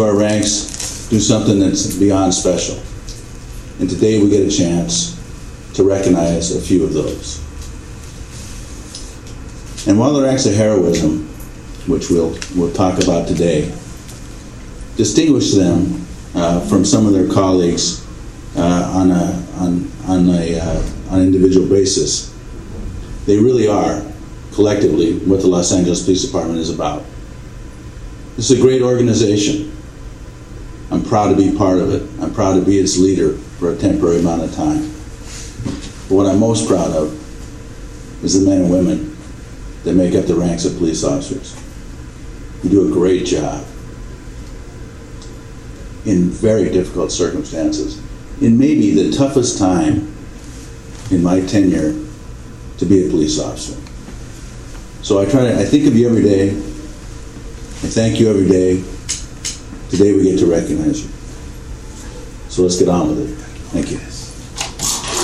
our ranks do something that's beyond special. And today we get a chance to recognize a few of those. And one of the acts of heroism, which we'll talk about today, distinguish them from some of their colleagues on an individual basis. They really are, collectively, what the Los Angeles Police Department is about. It's a great organization. I'm proud to be part of it. I'm proud to be its leader for a temporary amount of time. But what I'm most proud of is the men and women that make up the ranks of police officers. You do a great job in very difficult circumstances, in maybe the toughest time in my tenure to be a police officer. So I think of you every day. I thank you every day. Today we get to recognize you. So let's get on with it. Thank you.